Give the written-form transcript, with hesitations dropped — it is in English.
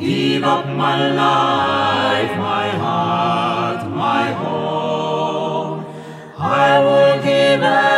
give up my life, my heart, my home. I will give